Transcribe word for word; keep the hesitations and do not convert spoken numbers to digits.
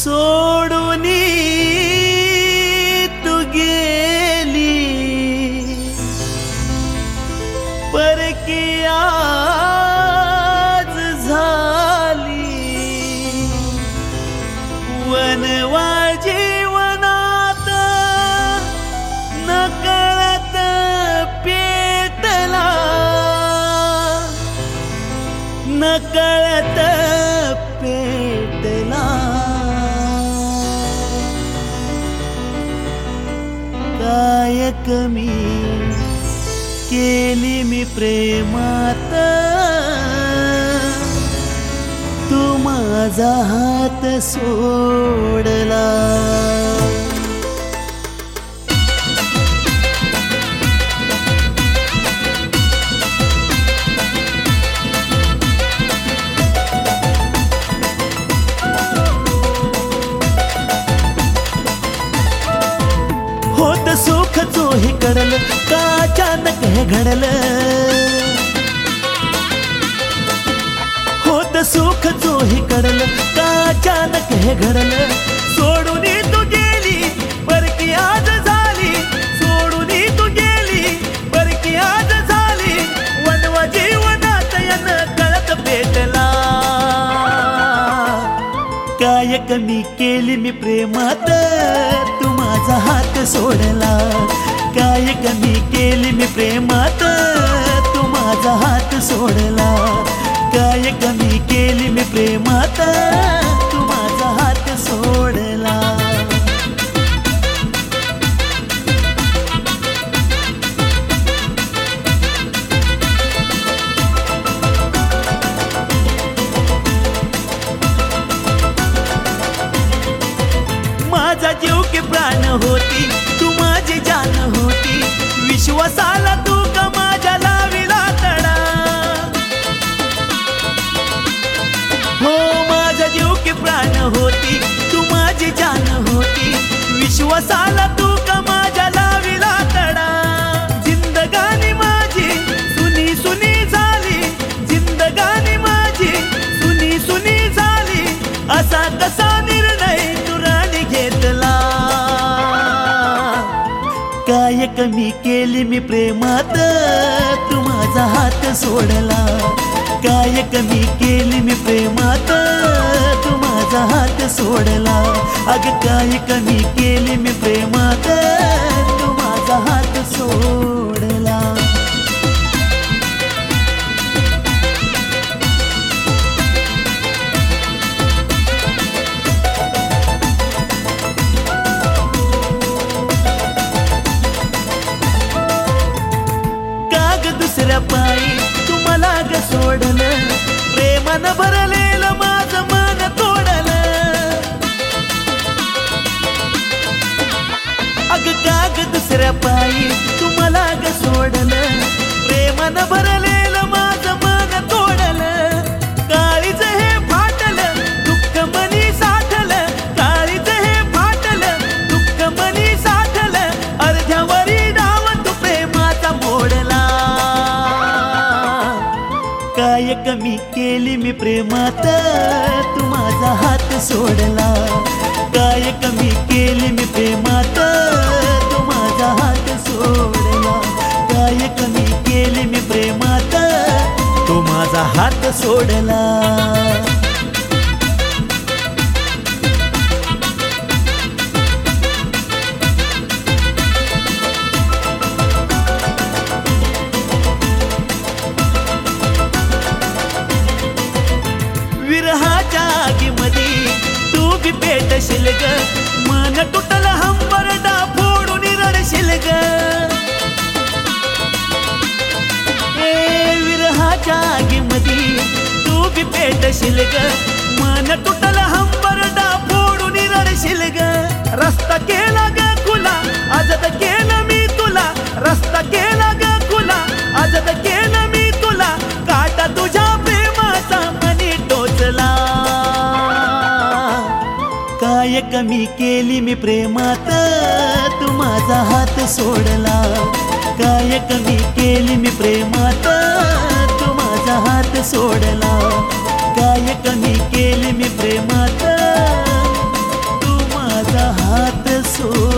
सोडून तू गेली परकी आज झाली वनवा जीवनात नकळत पेटला नकळत पेटला काय कमी केली मी प्रेमात तू माझा हात सोडला होत सुख जो हे कडल का अचानक हे घडल होत सुख जो हे कडल का अचानक हे घडल सोडून तू गेली परकी आज झाली सोडून तू गेली परकी आज झाली वनवा जीवनात यन कळत पेटला काय कमी केली मी प्रेमात तू माझा हात सोडला काय कमी केली मी प्रेमात तू माझा हात सोडला काय कमी केली मी प्रेमात तू माझा हात सोडला माझा जीव की प्राण होती तू माझी जान होती विश्वासाला तू का माझ्या लाविला तडा हो माझा जीव की प्राण होती तू माझी जान होती विश्वासाला तू का माझ्या लाविला तडा जिंदगानी माझी सुनी सुनी झाली जिंदगानी माझी सुनी सुनी झाली असा कसा निर्णय घेतला काय कमी केली मी प्रेमात तू माझा हात सोडला काय कमी केली मी प्रेमात तू माझा हात सोडला अग काय कमी केली मी प्रेमात तू माझा हात सोडला दुसऱ्या पायी तुम्हाला ग सोडलं प्रेमानं भरलेलं माझं मन तोडलं अग काग दुसऱ्या पायी तुम्हाला ग सोडलं प्रेमानं भरलेलं माझं मन तोडलं काळीज हे फाटलं दुःख मनी साठलं काळीज हे फाटलं दुःख मनी साठलं अर्ध्यावरी डाव तू प्रेमाचा मोडला काय कमी केली मी प्रेमात तू माझा हात सोडला काय कमी केली मी प्रेमात तू माझा हात सोडला काय कमी केली मी प्रेमात तू माझा हात सोडला विरहाच्या आगीमधी तू बी पेटशील ग मन तुटल हंबरडा फोडून रडशील ग ए विरहाच्या आगीमधी तू बी पेटशील ग मन तुटल हंबरडा फोडून रडशील ग रस्ता केला ग खुला आजत केलं मी तुला रस्ता केला ग खुला आजत केलं मी तुला काटा तुझ्या प्रेमाचा मनी टोचला काय कमी केली मी प्रेमात तू माझा हात सोडला काय कमी केली मी प्रेमात तू माझा हात सोडला काय कमी केली मी प्रेमात हात सोड